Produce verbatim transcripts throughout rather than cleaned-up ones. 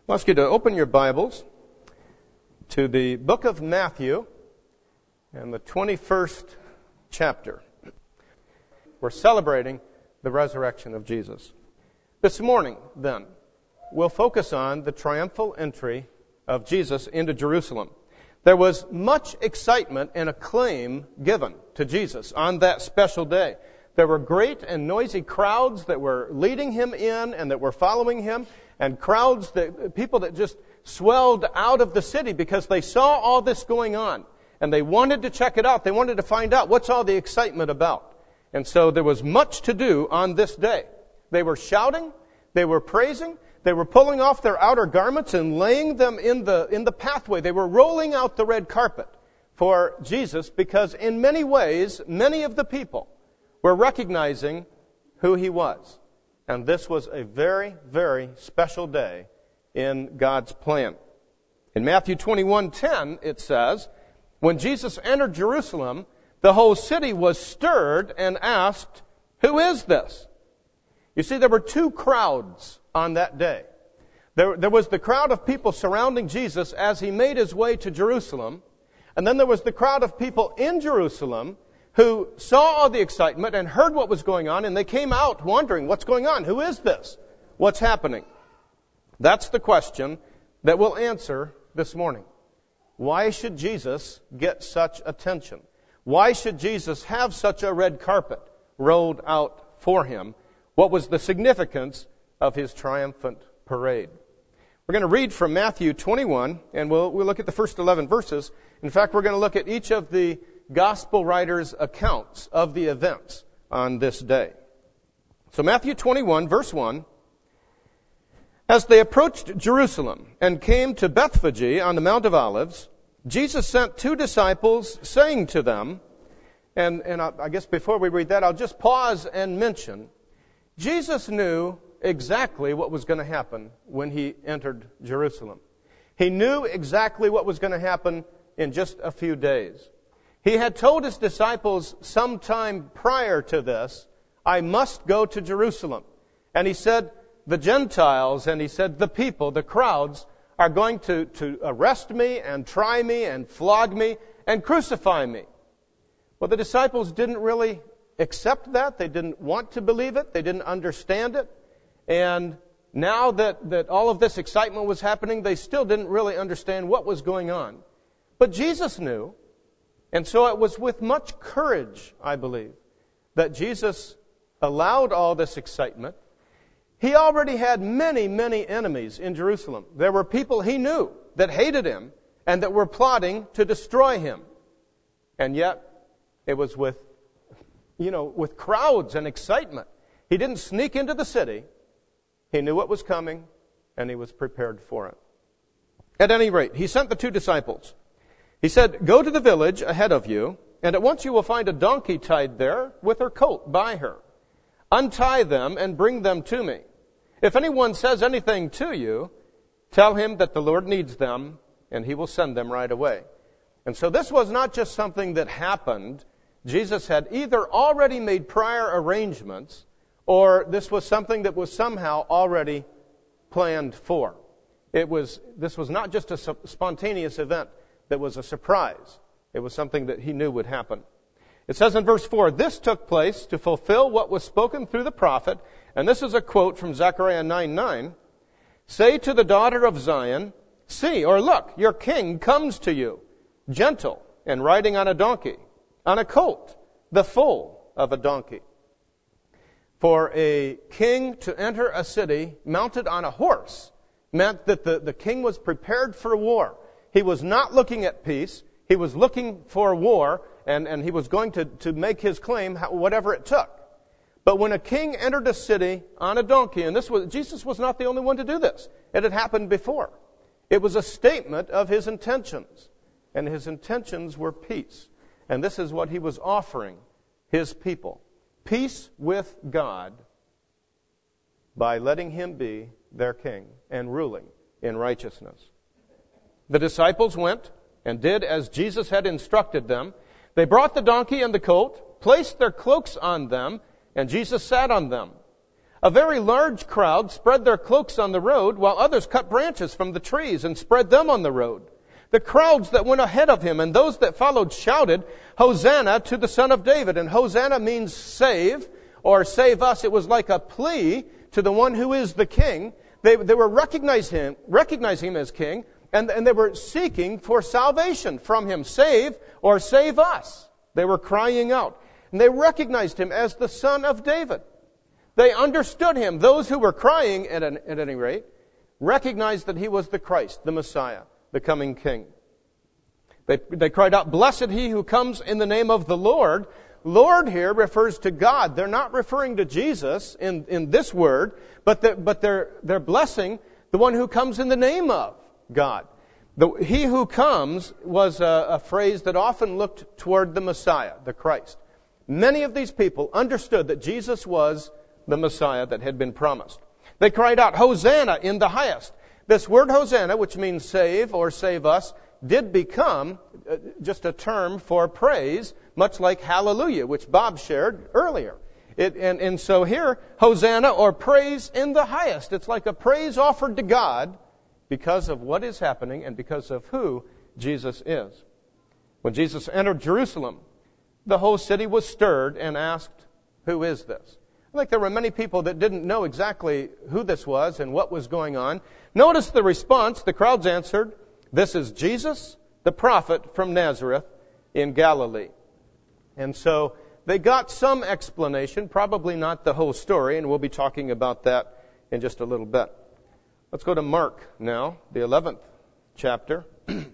I'll ask you to open your Bibles to the book of Matthew and the twenty-first chapter. We're celebrating the resurrection of Jesus. This morning, then, we'll focus on the triumphal entry of Jesus into Jerusalem. There was much excitement and acclaim given to Jesus on that special day. There were great and noisy crowds that were leading him in and that were following him, and crowds, that people that just swelled out of the city because they saw all this going on, and they wanted to check it out. They wanted to find out what's all the excitement about. And so there was much to do on this day. They were shouting, they were praising, they were pulling off their outer garments and laying them in the in the pathway. They were rolling out the red carpet for Jesus because in many ways, many of the people were recognizing who he was. And this was a very, very special day in God's plan. In Matthew twenty-one ten, it says, when Jesus entered Jerusalem, the whole city was stirred and asked, "Who is this?" You see, there were two crowds on that day. There, there was the crowd of people surrounding Jesus as he made his way to Jerusalem. And then there was the crowd of people in Jerusalem who saw all the excitement and heard what was going on, and they came out wondering, what's going on? Who is this? What's happening? That's the question that we'll answer this morning. Why should Jesus get such attention? Why should Jesus have such a red carpet rolled out for him? What was the significance of his triumphant parade? We're going to read from Matthew twenty-one, and we'll, we'll look at the first eleven verses. In fact, we're going to look at each of the gospel writers' accounts of the events on this day. So Matthew twenty-one, verse one, as they approached Jerusalem and came to Bethphage on the Mount of Olives, Jesus sent two disciples, saying to them, and, and I, I guess before we read that, I'll just pause and mention, Jesus knew exactly what was going to happen when he entered Jerusalem. He knew exactly what was going to happen in just a few days. He had told his disciples sometime prior to this, I must go to Jerusalem. And he said, the Gentiles, and he said, the people, the crowds, are going to, to arrest me and try me and flog me and crucify me. Well, the disciples didn't really accept that. They didn't want to believe it. They didn't understand it. And now that, that all of this excitement was happening, they still didn't really understand what was going on. But Jesus knew. And so it was with much courage, I believe, that Jesus allowed all this excitement. He already had many, many enemies in Jerusalem. There were people he knew that hated him and that were plotting to destroy him. And yet, it was with, you know, with crowds and excitement. He didn't sneak into the city. He knew what was coming, and he was prepared for it. At any rate, he sent the two disciples. He said, go to the village ahead of you, and at once you will find a donkey tied there with her colt by her. Untie them and bring them to me. If anyone says anything to you, tell him that the Lord needs them, and he will send them right away. And so this was not just something that happened. Jesus had either already made prior arrangements, or this was something that was somehow already planned for. It was, this was not just a spontaneous event that was a surprise. It was something that he knew would happen. It says in verse four, this took place to fulfill what was spoken through the prophet, and this is a quote from Zechariah nine nine. Say to the daughter of Zion, see, or look, your king comes to you, gentle and riding on a donkey, on a colt, the foal of a donkey. For a king to enter a city mounted on a horse meant that the, the king was prepared for war. He was not looking at peace. He was looking for war, and, and he was going to, to make his claim, whatever it took. But when a king entered a city on a donkey, and this was Jesus was not the only one to do this. It had happened before. It was a statement of his intentions, and his intentions were peace. And this is what he was offering his people. Peace with God by letting him be their king and ruling in righteousness. The disciples went and did as Jesus had instructed them. They brought the donkey and the colt, placed their cloaks on them, and Jesus sat on them. A very large crowd spread their cloaks on the road, while others cut branches from the trees and spread them on the road. The crowds that went ahead of him and those that followed shouted, Hosanna to the Son of David. And Hosanna means save, or save us. It was like a plea to the one who is the king. They, they were recognizing him, recognizing him as king, and, and they were seeking for salvation from him. Save or save us. They were crying out. And they recognized him as the Son of David. They understood him. Those who were crying, at, an, at any rate, recognized that he was the Christ, the Messiah, the coming king. They, they cried out, Blessed he who comes in the name of the Lord. Lord here refers to God. They're not referring to Jesus in, in this word, but, the, but they're, they're blessing the one who comes in the name of God. The, he who comes was a, a phrase that often looked toward the Messiah, the Christ. Many of these people understood that Jesus was the Messiah that had been promised. They cried out, Hosanna in the highest. This word Hosanna, which means save or save us, did become just a term for praise, much like hallelujah, which Bob shared earlier. It, and, and so here, Hosanna or praise in the highest. It's like a praise offered to God because of what is happening and because of who Jesus is. When Jesus entered Jerusalem, the whole city was stirred and asked, Who is this? I think there were many people that didn't know exactly who this was and what was going on. Notice the response. The crowds answered, This is Jesus, the prophet from Nazareth in Galilee. And so they got some explanation, probably not the whole story, and we'll be talking about that in just a little bit. Let's go to Mark now, the eleventh chapter.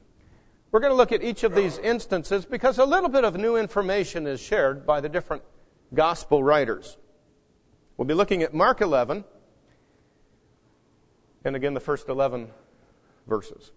We're going to look at each of these instances because a little bit of new information is shared by the different gospel writers. We'll be looking at Mark eleven, and again the first eleven verses.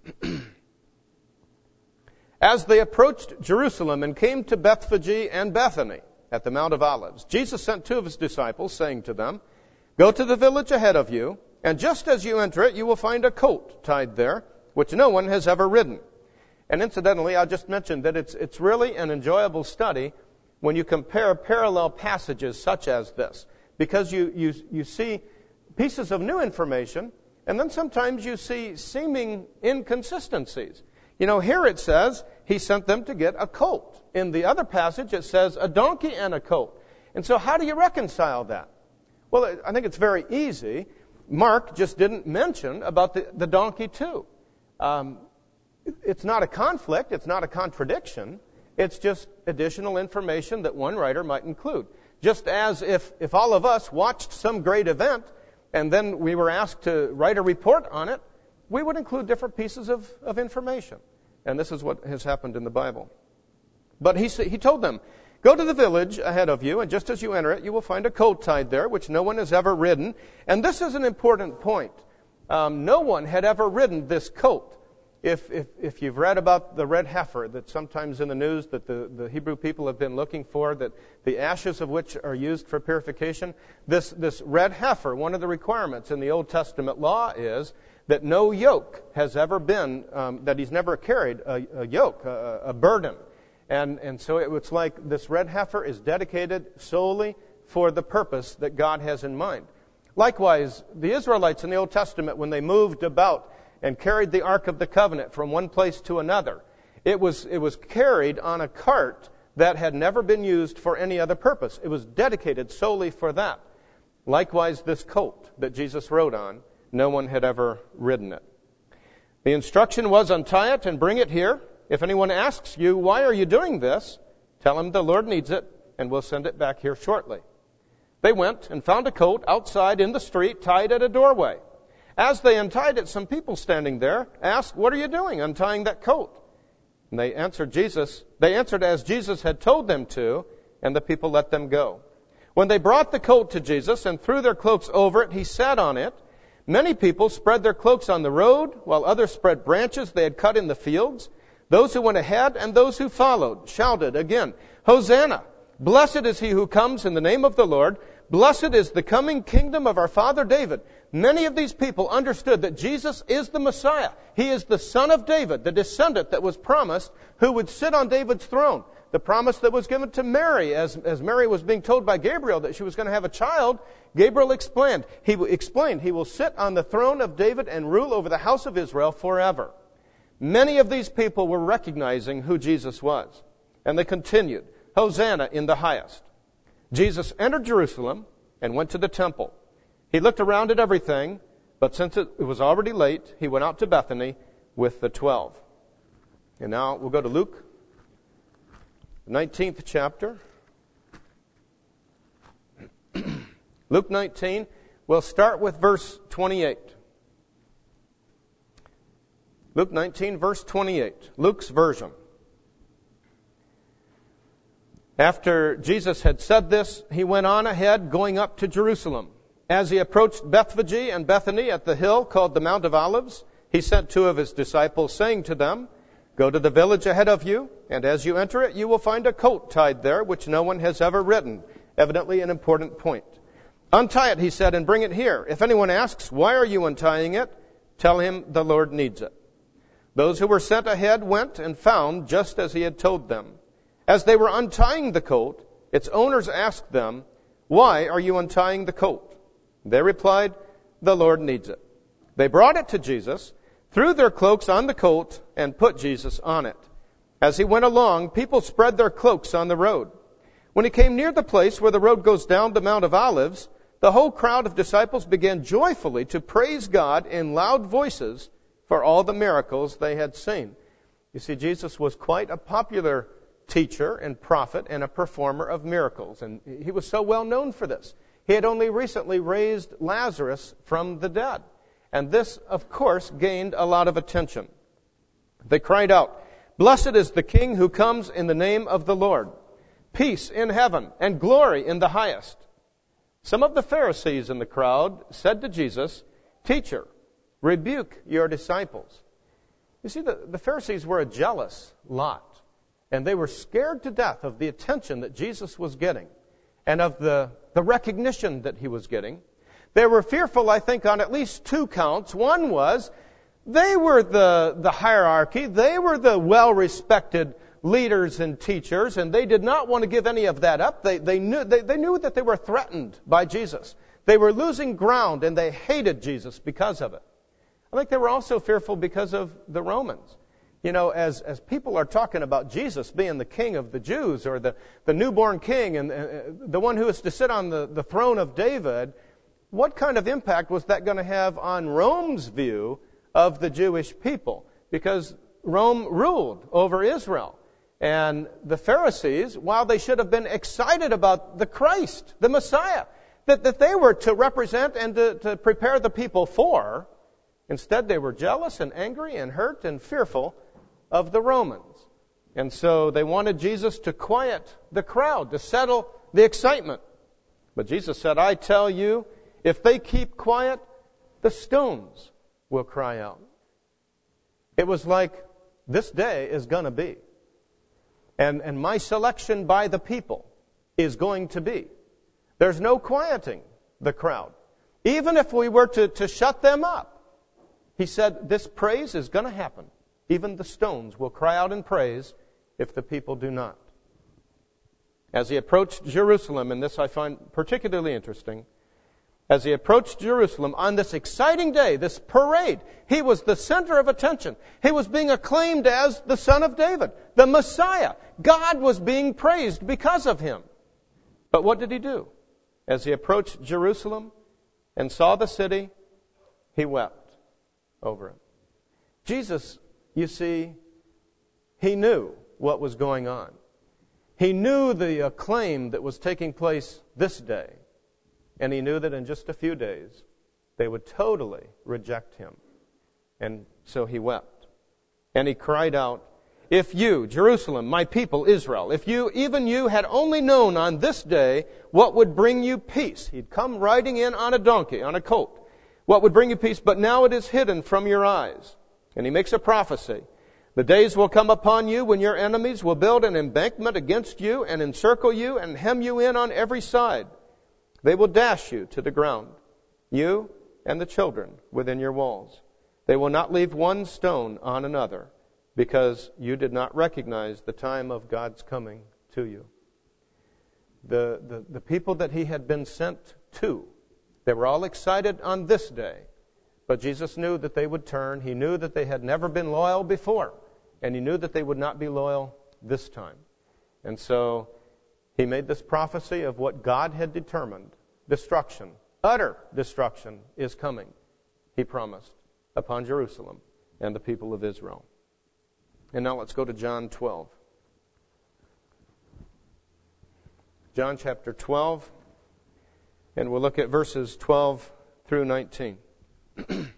As they approached Jerusalem and came to Bethphage and Bethany at the Mount of Olives, Jesus sent two of his disciples, saying to them, Go to the village ahead of you, and just as you enter it, you will find a colt tied there, which no one has ever ridden. And incidentally, I'll just mention that it's, it's really an enjoyable study when you compare parallel passages such as this. Because you, you, you see pieces of new information, and then sometimes you see seeming inconsistencies. You know, here it says he sent them to get a colt. In the other passage it says a donkey and a colt. And so how do you reconcile that? Well, I think it's very easy. Mark just didn't mention about the, the donkey too. Um, it's not a conflict. It's not a contradiction. It's just additional information that one writer might include. Just as if, if all of us watched some great event and then we were asked to write a report on it, we would include different pieces of, of information. And this is what has happened in the Bible. But he, he told them, Go to the village ahead of you, and just as you enter it, you will find a colt tied there, which no one has ever ridden. And this is an important point. Um, no one had ever ridden this colt. If, if, if you've read about the red heifer that sometimes in the news that the, the Hebrew people have been looking for, that the ashes of which are used for purification, this, this red heifer, one of the requirements in the Old Testament law is that no yoke has ever been, um, that he's never carried a, a yoke, a, a burden. And, and so it, it's like this red heifer is dedicated solely for the purpose that God has in mind. Likewise, the Israelites in the Old Testament, when they moved about and carried the Ark of the Covenant from one place to another, it was, it was carried on a cart that had never been used for any other purpose. It was dedicated solely for that. Likewise, this colt that Jesus rode on, no one had ever ridden it. The instruction was, untie it and bring it here. If anyone asks you, why are you doing this? Tell him the Lord needs it, and we'll send it back here shortly. They went and found a colt outside in the street, tied at a doorway. As they untied it, some people standing there asked, what are you doing untying that colt? And they answered Jesus. They answered as Jesus had told them to, and the people let them go. When they brought the colt to Jesus and threw their cloaks over it, he sat on it. Many people spread their cloaks on the road, while others spread branches they had cut in the fields. Those who went ahead and those who followed shouted again, Hosanna! Blessed is he who comes in the name of the Lord. Blessed is the coming kingdom of our father David. Many of these people understood that Jesus is the Messiah. He is the son of David, the descendant that was promised, who would sit on David's throne. the promise that was given to Mary, as, as Mary was being told by Gabriel that she was going to have a child, Gabriel explained, he explained, he will sit on the throne of David and rule over the house of Israel forever. Many of these people were recognizing who Jesus was. And they continued, Hosanna in the highest. Jesus entered Jerusalem and went to the temple. He looked around at everything, but since it was already late, he went out to Bethany with the twelve. And now we'll go to Luke, nineteenth chapter. Luke nineteen, we'll start with verse twenty-eight. Luke nineteen, verse twenty-eight, Luke's version. After Jesus had said this, he went on ahead, going up to Jerusalem. As he approached Bethphage and Bethany at the hill called the Mount of Olives, he sent two of his disciples, saying to them, Go to the village ahead of you, and as you enter it, you will find a colt tied there, which no one has ever ridden. Evidently an important point. Untie it, he said, and bring it here. If anyone asks, Why are you untying it? Tell him the Lord needs it. Those who were sent ahead went and found just as he had told them. As they were untying the colt, its owners asked them, Why are you untying the colt? They replied, The Lord needs it. They brought it to Jesus, threw their cloaks on the colt, and put Jesus on it. As he went along, people spread their cloaks on the road. When he came near the place where the road goes down the Mount of Olives, the whole crowd of disciples began joyfully to praise God in loud voices for all the miracles they had seen. You see, Jesus was quite a popular teacher and prophet and a performer of miracles, and he was so well known for this. He had only recently raised Lazarus from the dead, and this, of course, gained a lot of attention. They cried out, Blessed is the King who comes in the name of the Lord. Peace in heaven and glory in the highest. Some of the Pharisees in the crowd said to Jesus, Teacher, rebuke your disciples. You see, the, the Pharisees were a jealous lot, and they were scared to death of the attention that Jesus was getting and of the, the recognition that he was getting. They were fearful, I think, on at least two counts. One was they were the, the hierarchy. They were the well-respected leaders and teachers, and they did not want to give any of that up. They, they, knew, they, they knew that they were threatened by Jesus. They were losing ground, and they hated Jesus because of it. I think they were also fearful because of the Romans. You know, as, as people are talking about Jesus being the king of the Jews, or the, the newborn king, and uh, the one who is to sit on the, the throne of David, what kind of impact was that going to have on Rome's view of the Jewish people? Because Rome ruled over Israel. And the Pharisees, while they should have been excited about the Christ, the Messiah, that, that they were to represent and to, to prepare the people for, instead they were jealous and angry and hurt and fearful of the Romans. And so they wanted Jesus to quiet the crowd, to settle the excitement. But Jesus said, I tell you, if they keep quiet, the stones will cry out. It was like, this day is going to be. And, and my selection by the people is going to be. There's no quieting the crowd. Even if we were to, to shut them up, he said, this praise is going to happen. Even the stones will cry out in praise if the people do not. As he approached Jerusalem, and this I find particularly interesting, as he approached Jerusalem on this exciting day, this parade, he was the center of attention. He was being acclaimed as the Son of David, the Messiah. God was being praised because of him. But what did he do? As he approached Jerusalem and saw the city, he wept over it. Jesus, you see, he knew what was going on. He knew the acclaim that was taking place this day. And he knew that in just a few days, they would totally reject him. And so he wept. And he cried out, If you, Jerusalem, my people, Israel, if you, even you, had only known on this day what would bring you peace. He'd come riding in on a donkey, on a colt. What would bring you peace, but now it is hidden from your eyes. And he makes a prophecy. The days will come upon you when your enemies will build an embankment against you and encircle you and hem you in on every side. They will dash you to the ground, you and the children within your walls. They will not leave one stone on another because you did not recognize the time of God's coming to you. The, the, the people that he had been sent to, they were all excited on this day. But Jesus knew that they would turn. He knew that they had never been loyal before. And he knew that they would not be loyal this time. And so he made this prophecy of what God had determined. Destruction, utter destruction is coming, he promised, upon Jerusalem and the people of Israel. And now let's go to John twelve. John chapter twelve, and we'll look at verses twelve through nineteen. And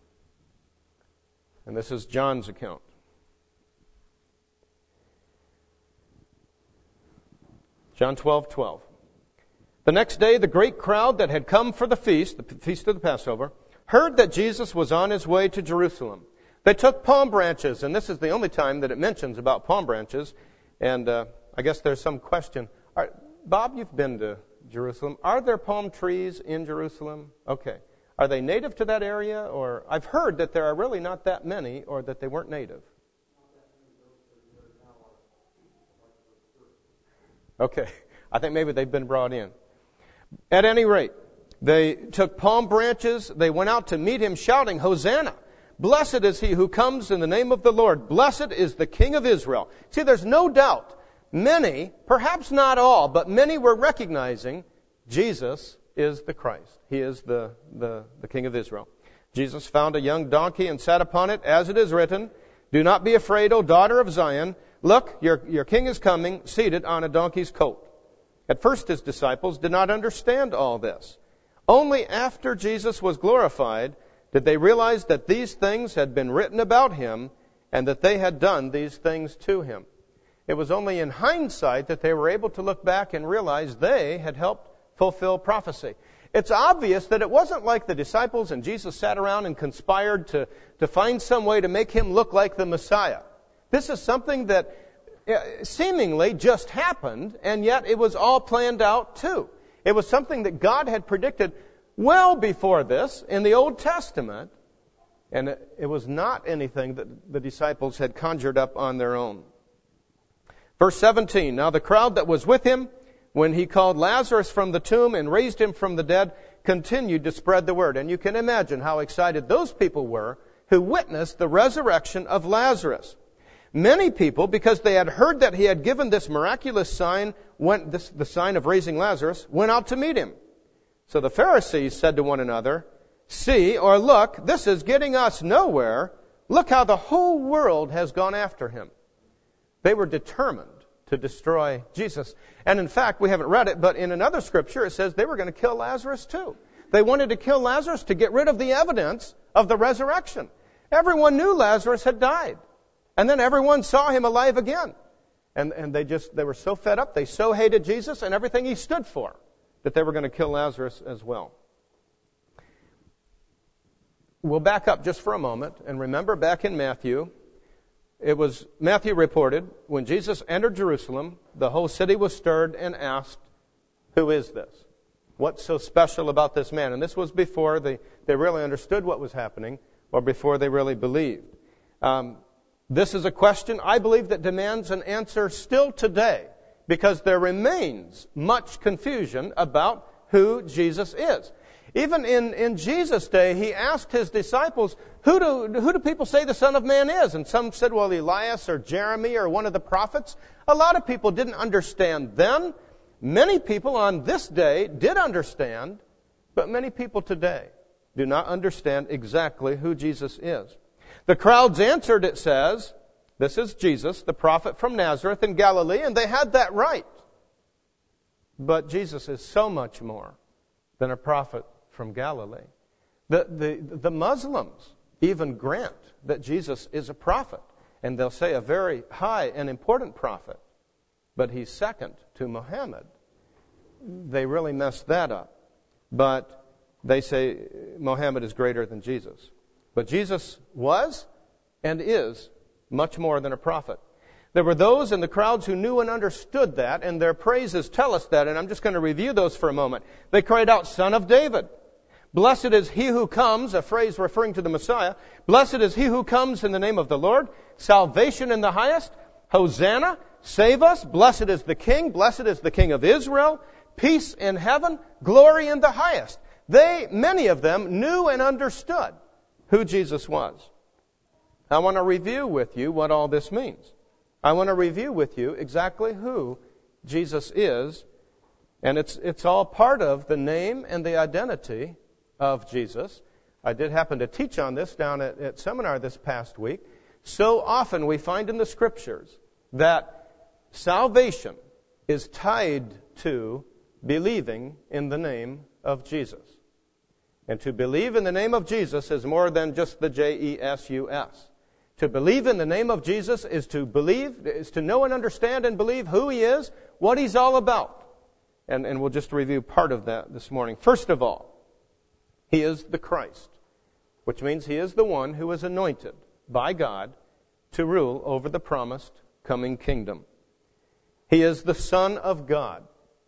this is John's account. John twelve, twelve. The next day, the great crowd that had come for the feast, the feast of the Passover, heard that Jesus was on his way to Jerusalem. They took palm branches, and this is the only time that it mentions about palm branches. And uh, I guess there's some question. Are, Bob, you've been to Jerusalem. Are there palm trees in Jerusalem? Okay. Are they native to that area? Or I've heard that there are really not that many, or that they weren't native. Okay. I think maybe they've been brought in. At any rate, they took palm branches. They went out to meet him shouting, Hosanna! Blessed is he who comes in the name of the Lord. Blessed is the King of Israel. See, there's no doubt. Many, perhaps not all, but many were recognizing Jesus is the Christ. He is the, the, the King of Israel. Jesus found a young donkey and sat upon it, as it is written, Do not be afraid, O daughter of Zion. Look, your, your king is coming, seated on a donkey's coat. At first his disciples did not understand all this. Only after Jesus was glorified did they realize that these things had been written about him and that they had done these things to him. It was only in hindsight that they were able to look back and realize they had helped fulfill prophecy. It's obvious that it wasn't like the disciples and Jesus sat around and conspired to, to find some way to make him look like the Messiah. This is something that seemingly just happened, and yet it was all planned out too. It was something that God had predicted well before this in the Old Testament, and it, it was not anything that the disciples had conjured up on their own. Verse seventeen, Now the crowd that was with him, when he called Lazarus from the tomb and raised him from the dead, continued to spread the word. And you can imagine how excited those people were who witnessed the resurrection of Lazarus. Many people, because they had heard that he had given this miraculous sign, went, this, the sign of raising Lazarus, went out to meet him. So the Pharisees said to one another, See, or look, this is getting us nowhere. Look how the whole world has gone after him. They were determined to destroy Jesus. And in fact, we haven't read it, but in another scripture it says they were going to kill Lazarus too. They wanted to kill Lazarus to get rid of the evidence of the resurrection. Everyone knew Lazarus had died. And then everyone saw him alive again. And, and they just, they were so fed up, they so hated Jesus and everything he stood for, that they were going to kill Lazarus as well. We'll back up just for a moment and remember back in Matthew, it was, Matthew reported, when Jesus entered Jerusalem, the whole city was stirred and asked, Who is this? What's so special about this man? And this was before they, they really understood what was happening, or before they really believed. Um, this is a question, I believe, that demands an answer still today, because there remains much confusion about who Jesus is. Even in, in Jesus' day, he asked his disciples, who do, who do people say the Son of Man is? And some said, well, Elias or Jeremy or one of the prophets. A lot of people didn't understand then. Many people on this day did understand, but many people today do not understand exactly who Jesus is. The crowds answered, it says, this is Jesus, the prophet from Nazareth in Galilee, and they had that right. But Jesus is so much more than a prophet from Galilee. The, the, the Muslims even grant that Jesus is a prophet, and they'll say a very high and important prophet, but he's second to Muhammad. They really messed that up. But they say Muhammad is greater than Jesus. But Jesus was and is much more than a prophet. There were those in the crowds who knew and understood that, and their praises tell us that, and I'm just going to review those for a moment. They cried out, Son of David. Blessed is he who comes, a phrase referring to the Messiah. Blessed is he who comes in the name of the Lord. Salvation in the highest. Hosanna, save us. Blessed is the King. Blessed is the King of Israel. Peace in heaven. Glory in the highest. They, many of them, knew and understood who Jesus was. I want to review with you what all this means. I want to review with you exactly who Jesus is. And it's it's all part of the name and the identity of Jesus. I did happen to teach on this down at, at seminar this past week. So often we find in the Scriptures that salvation is tied to believing in the name of Jesus. And to believe in the name of Jesus is more than just the J E S U S. To believe in the name of Jesus is to believe, is to know and understand and believe who He is, what He's all about. And, and we'll just review part of that this morning. First of all, He is the Christ, which means He is the one who is anointed by God to rule over the promised coming kingdom. He is the Son of God.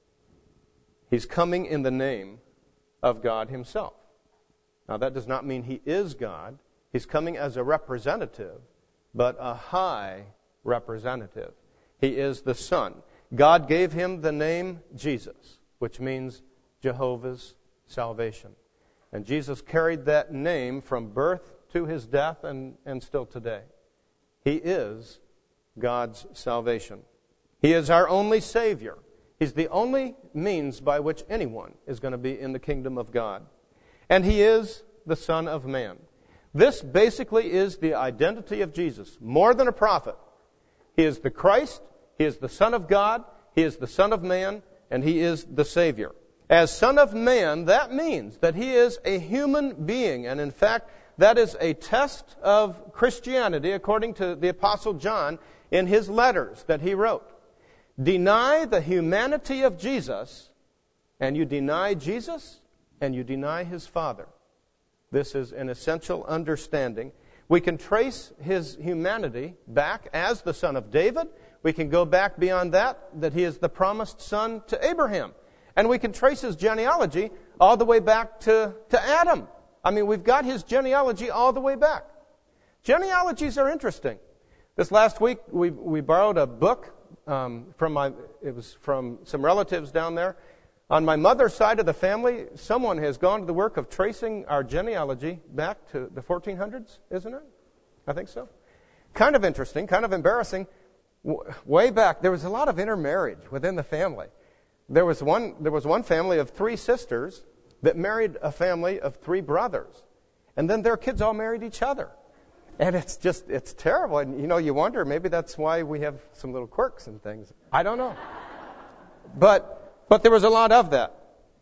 He's coming in the name of God Himself. Now, that does not mean He is God. He's coming as a representative, but a high representative. He is the Son. God gave Him the name Jesus, which means Jehovah's salvation. And Jesus carried that name from birth to His death and, and still today. He is God's salvation. He is our only Savior. He's the only means by which anyone is going to be in the kingdom of God. And He is the Son of Man. This basically is the identity of Jesus, more than a prophet. He is the Christ, He is the Son of God, He is the Son of Man, and He is the Savior. As Son of Man, that means that He is a human being. And in fact, that is a test of Christianity, according to the Apostle John in his letters that he wrote. Deny the humanity of Jesus, and you deny Jesus, and you deny His Father. This is an essential understanding. We can trace His humanity back as the son of David. We can go back beyond that, that He is the promised son to Abraham. And we can trace His genealogy all the way back to, to Adam. I mean, we've got His genealogy all the way back. Genealogies are interesting. This last week, we we borrowed a book um, from my, it was from some relatives down there. On my mother's side of the family, someone has gone to the work of tracing our genealogy back to the fourteen hundreds, isn't it? I think so. Kind of interesting, kind of embarrassing. W- way back, there was a lot of intermarriage within the family. There was one, there was one family of three sisters that married a family of three brothers. And then their kids all married each other. And it's just, it's terrible. And, you know, you wonder, maybe that's why we have some little quirks and things. I don't know. But... But there was a lot of that.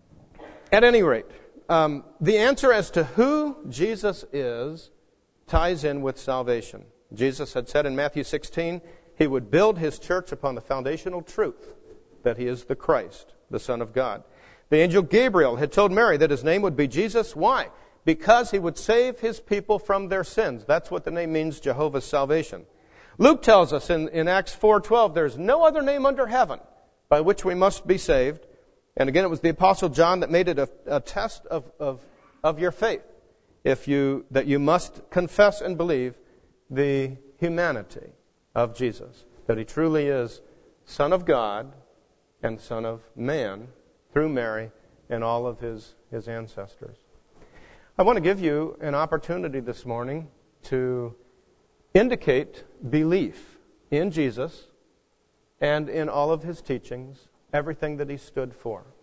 At any rate, um, the answer as to who Jesus is ties in with salvation. Jesus had said in Matthew sixteen, He would build His church upon the foundational truth that He is the Christ, the Son of God. The angel Gabriel had told Mary that His name would be Jesus. Why? Because He would save His people from their sins. That's what the name means, Jehovah's salvation. Luke tells us in, in Acts four twelve, there's no other name under heaven by which we must be saved. And again, it was the Apostle John that made it a, a test of, of, of your faith, if you that you must confess and believe the humanity of Jesus, that He truly is Son of God and Son of Man through Mary and all of His, his ancestors. I want to give you an opportunity this morning to indicate belief in Jesus and in all of His teachings, everything that He stood for.